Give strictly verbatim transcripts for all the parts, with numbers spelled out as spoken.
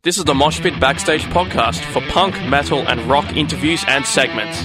This is the Mosh Pit Backstage podcast for punk, metal, and rock interviews and segments.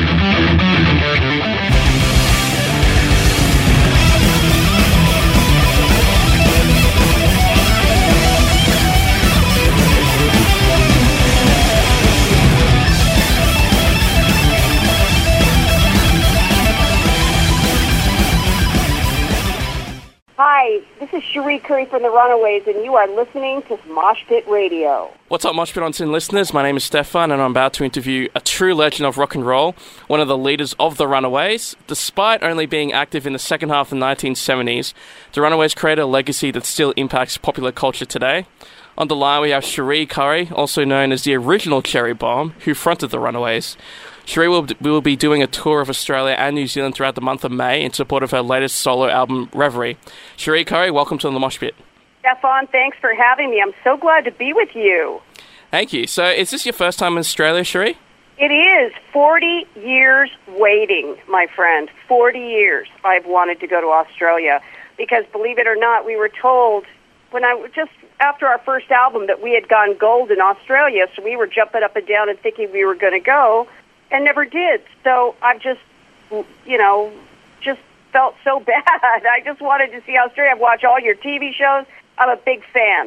Hi, this is Cherie Curry from The Runaways, and you are listening to Mosh Pit Radio. What's up, Mosh Pit On Sin listeners? My name is Stefan, and I'm about to interview a true legend of rock and roll, one of the leaders of The Runaways. Despite only being active in the second half of the nineteen seventies, The Runaways created a legacy that still impacts popular culture today. On the line, we have Cherie Curry, also known as the original Cherry Bomb, who fronted The Runaways. Cherie will, will be doing a tour of Australia and New Zealand throughout the month of May in support of her latest solo album, Reverie. Cherie Curry, welcome to the Mosh Pit. Stefan, thanks for having me. I'm so glad to be with you. Thank you. So, is this your first time in Australia, Cherie? It is. forty years waiting, my friend. forty years I've wanted to go to Australia because, believe it or not, we were told when I just after our first album that we had gone gold in Australia, so we were jumping up and down and thinking we were going to go. And never did. So I've just, you know, just felt so bad. I just wanted to see Australia. I've watched all your T V shows. I'm a big fan.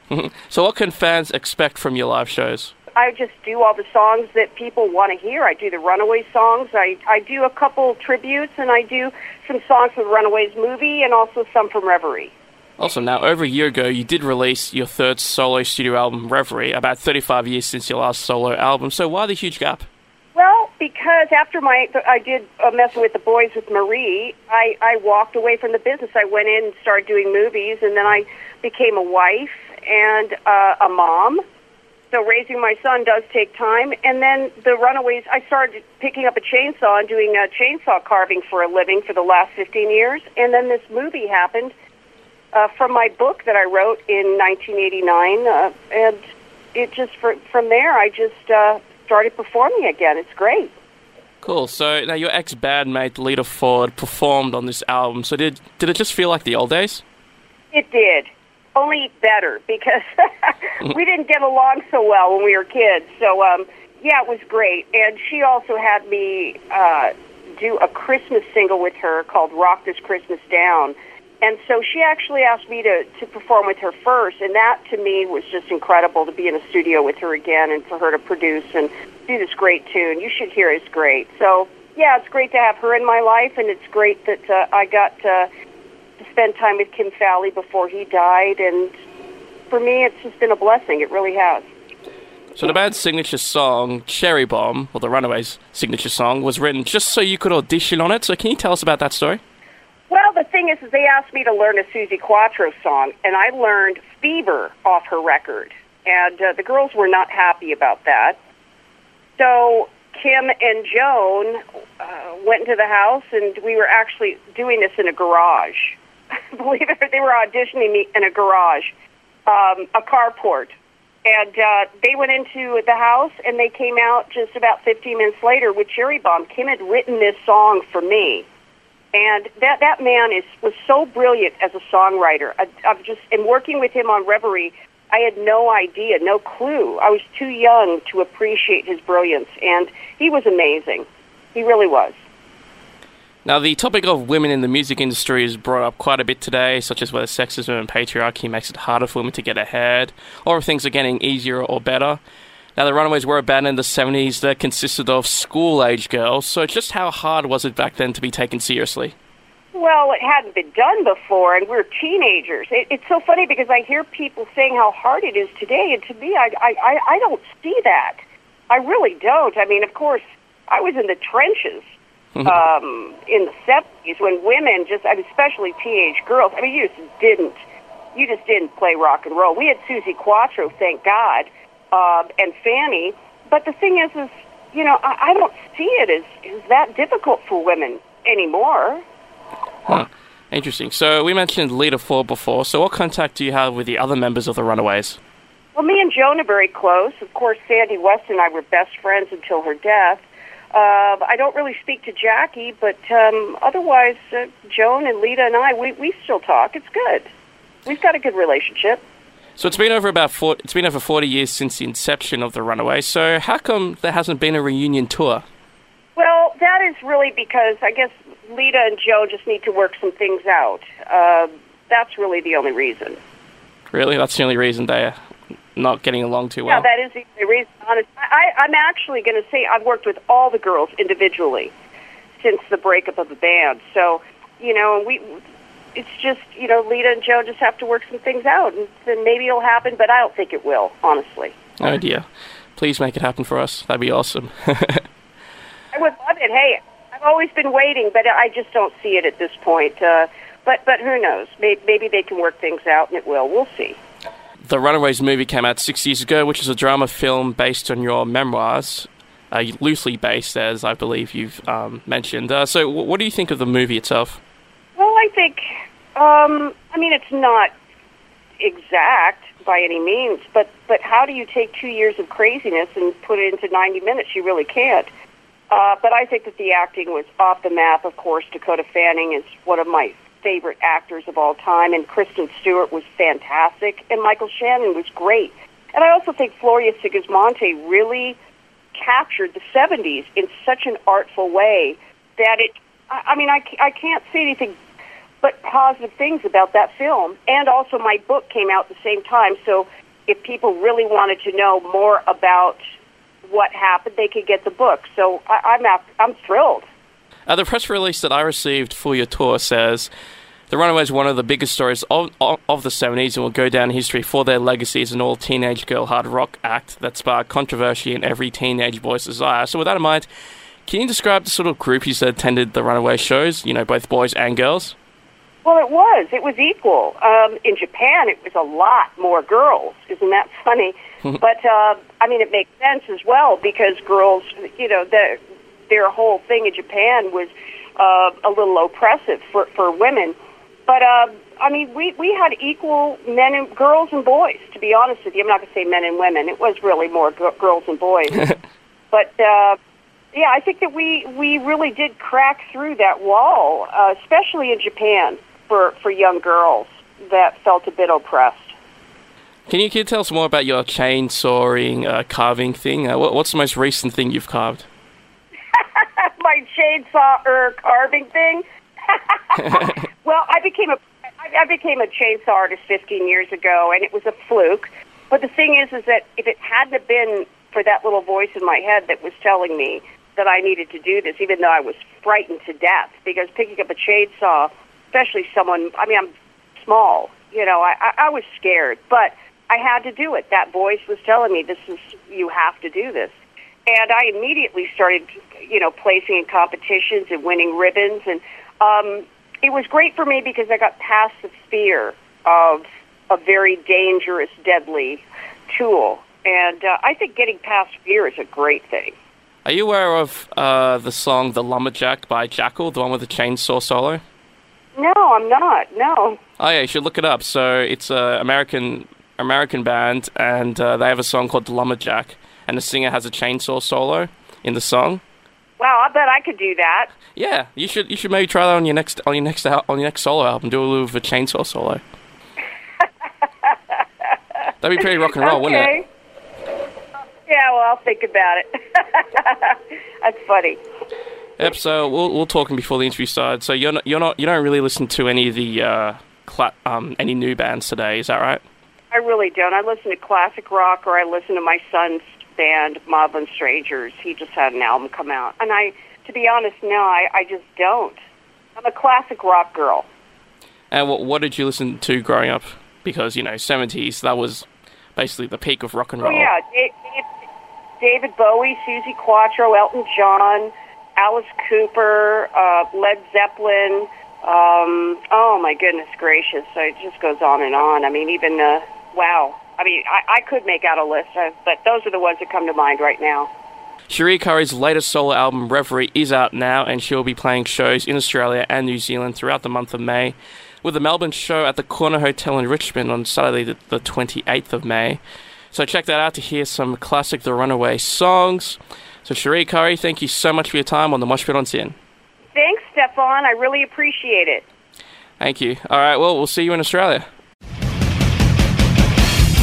So what can fans expect from your live shows? I just do all the songs that people want to hear. I do the Runaways songs. I, I do a couple tributes, and I do some songs from the Runaways movie and also some from Reverie. Awesome. Now, over a year ago, you did release your third solo studio album, Reverie, about thirty-five years since your last solo album. So why the huge gap? Well, because after my I did uh, Messing with the Boys with Marie, I, I walked away from the business. I went in and started doing movies, and then I became a wife and uh, a mom. So raising my son does take time. And then the Runaways, I started picking up a chainsaw and doing uh, chainsaw carving for a living for the last fifteen years. And then this movie happened uh, from my book that I wrote in nineteen eighty-nine. Uh, and it just, for, from there, I just... Uh, started performing again. It's great. Cool. So now your ex-bandmate Lita Ford performed on this album. So did did it just feel like the old days? It did. Only better because we didn't get along so well when we were kids. So um, yeah, it was great. And she also had me uh, do a Christmas single with her called "Rock This Christmas Down." And so she actually asked me to, to perform with her first, and that, to me, was just incredible to be in a studio with her again and for her to produce and do this great tune. You should hear it. It's great. So, yeah, it's great to have her in my life, and it's great that uh, I got uh, to spend time with Kim Fowley before he died, and for me, it's just been a blessing. It really has. So the band's signature song, Cherry Bomb, or the Runaways' signature song, was written just so you could audition on it. So can you tell us about that story? Well, the thing is, is they asked me to learn a Suzi Quatro song, and I learned Fever off her record. And uh, the girls were not happy about that. So Kim and Joan uh, went into the house, and we were actually doing this in a garage. Believe it or not, they were auditioning me in a garage, um, a carport. And uh, they went into the house, and they came out just about fifteen minutes later with Cherry Bomb. Kim had written this song for me. And that that man is was so brilliant as a songwriter. I, I've just in working with him on Reverie, I had no idea, no clue. I was too young to appreciate his brilliance, and he was amazing. He really was. Now, the topic of women in the music industry is brought up quite a bit today, such as whether sexism and patriarchy makes it harder for women to get ahead, or if things are getting easier or better. Now, the Runaways were a band in the seventies that consisted of school-age girls, so just how hard was it back then to be taken seriously? Well, it hadn't been done before, and we were teenagers. It, it's so funny because I hear people saying how hard it is today, and to me, I, I, I don't see that. I really don't. I mean, of course, I was in the trenches um, in the seventies when women, just especially teenage girls, I mean, you just didn't, you just didn't play rock and roll. We had Suzi Quatro, thank God. Uh, and Fanny, but the thing is, is you know, I, I don't see it as, as that difficult for women anymore. Huh. Interesting. So we mentioned Lita Ford before. So what contact do you have with the other members of the Runaways? Well, me and Joan are very close. Of course, Sandy West and I were best friends until her death. Uh, I don't really speak to Jackie, but um, otherwise, uh, Joan and Lita and I, we, we still talk. It's good. We've got a good relationship. So it's been over about four, it's been over forty years since the inception of the Runaways. So how come there hasn't been a reunion tour? Well, that is really because I guess Lita and Joe just need to work some things out. Uh, that's really the only reason. Really? That's the only reason they're not getting along too well? Yeah, that is the only reason. Honest, I, I'm actually going to say I've worked with all the girls individually since the breakup of the band. So, you know, we it's just, you know, Lita and Joe just have to work some things out, and then maybe it'll happen, but I don't think it will, honestly. Oh, dear. Please make it happen for us. That'd be awesome. I would love it. Hey, I've always been waiting, but I just don't see it at this point. Uh, but but who knows? Maybe, maybe they can work things out, and it will. We'll see. The Runaways movie came out six years ago, which is a drama film based on your memoirs, uh, loosely based, as I believe you've um, mentioned. Uh, so w- what do you think of the movie itself? Well, I think, um, I mean, it's not exact by any means, but, but how do you take two years of craziness and put it into ninety minutes? You really can't. Uh, but I think that the acting was off the map. Of course, Dakota Fanning is one of my favorite actors of all time, and Kristen Stewart was fantastic, and Michael Shannon was great. And I also think Floria Sigismonte really captured the seventies in such an artful way that it, I, I mean, I, I can't say anything but positive things about that film. And also my book came out at the same time, so if people really wanted to know more about what happened, they could get the book. So I, I'm out, I'm thrilled. Uh, the press release that I received for your tour says the Runaways are one of the biggest stories of, of, of the seventies and will go down in history for their legacy as an all-teenage girl hard rock act that sparked controversy in every teenage boy's desire. So with that in mind, can you describe the sort of groupies that attended the Runaways shows, you know, both boys and girls? Well, it was. It was equal. Um, in Japan, it was a lot more girls. Isn't that funny? But, uh, I mean, it makes sense as well because girls, you know, the, their whole thing in Japan was uh, a little oppressive for, for women. But, uh, I mean, we, we had equal men and girls and boys, to be honest with you. I'm not going to say men and women. It was really more g- girls and boys. But, uh, yeah, I think that we, we really did crack through that wall, uh, especially in Japan for, for young girls that felt a bit oppressed. Can you, can you tell us more about your chainsawing, uh, carving thing? Uh, what, what's the most recent thing you've carved? My chainsaw or carving thing? Well, I became a I became a chainsaw artist fifteen years ago, and it was a fluke. But the thing is, is that if it hadn't have been for that little voice in my head that was telling me that I needed to do this, even though I was frightened to death, because picking up a chainsaw, especially someone, I mean, I'm small, you know, I, I, I was scared, but I had to do it. That voice was telling me, this is, you have to do this. And I immediately started, you know, placing in competitions and winning ribbons. And um, it was great for me because I got past the fear of a very dangerous, deadly tool. And uh, I think getting past fear is a great thing. Are you aware of uh, the song The Lumberjack by Jackal, the one with the chainsaw solo? No, I'm not, no. Oh, yeah, you should look it up. So it's an American American band, and uh, they have a song called The Lumberjack, and the singer has a chainsaw solo in the song. Wow, I bet I could do that. Yeah, you should you should maybe try that on your next on your next al- on your next solo album. Do a little of a chainsaw solo. That'd be pretty rock and roll, okay. wouldn't it? Yeah, well, I'll think about it. That's funny. Yep. So we'll we'll talking before the interview started. So you're not you're not you don't really listen to any of the uh, cla- um any new bands today, is that right? I really don't. I listen to classic rock, or I listen to my son's band, Maudlin Strangers. He just had an album come out, and I, to be honest, no, I, I just don't. I'm a classic rock girl. And what what did you listen to growing up? Because you know, seventies, that was basically the peak of rock and roll. Oh yeah, Dave, David Bowie, Suzi Quatro, Elton John, Alice Cooper, uh, Led Zeppelin. Um, oh my goodness gracious! So it just goes on and on. I mean, even uh, wow. I mean, I, I could make out a list, uh, but those are the ones that come to mind right now. Cherie Currie's latest solo album, Reverie, is out now, and she'll be playing shows in Australia and New Zealand throughout the month of May, with the Melbourne show at the Corner Hotel in Richmond on Saturday, the, the twenty-eighth of May. So check that out to hear some classic The Runaways songs. So Cherie Currie, thank you so much for your time on the Mosh Pit on Sin. Thanks, Stefan. I really appreciate it. Thank you. All right, well, we'll see you in Australia.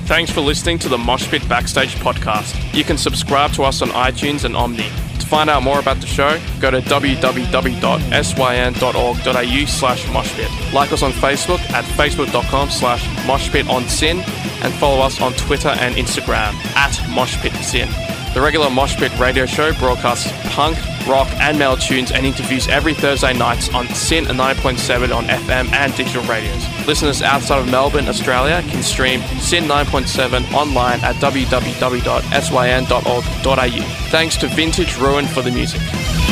Thanks for listening to the Moshpit Backstage podcast. You can subscribe to us on iTunes and Omni. To find out more about the show, go to w w w dot s y n dot org dot a u slash moshpit. Like us on Facebook at facebook dot com slash moshpitonsin and follow us on Twitter and Instagram at moshpitsin. The regular Moshpit radio show broadcasts punk, rock and metal tunes and interviews every Thursday nights on Sin ninety point seven on F M and digital radios. Listeners outside of Melbourne, Australia can stream Sin ninety point seven online at w w w dot s y n dot org dot a u. Thanks to Vintage Ruin for the music.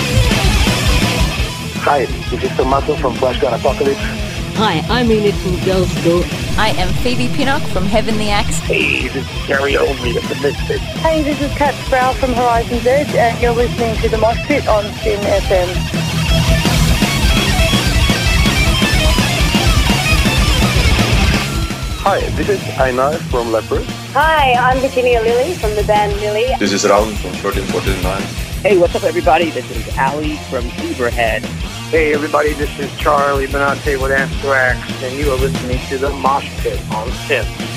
Hi, this is Tommaso from Flash Gun Apocalypse. Hi, I'm Enid from Girls Go. I am Phoebe Pinnock from Heavenly Axe. Hey, this is Gary Olney of the Misfits. Hey, this is Kat Sproul from Horizon's Edge, and you're listening to The Mosh Pit on Sin F M. Hi, this is Einar from Leopard. Hi, I'm Virginia Lilly from the band Lily. This is Raul from thirteen forty-nine. Hey, what's up, everybody? This is Ali from Zebrahead. Hey, everybody, this is Charlie Benante with Anthrax, and you are listening to The Mosh Pit on Sin.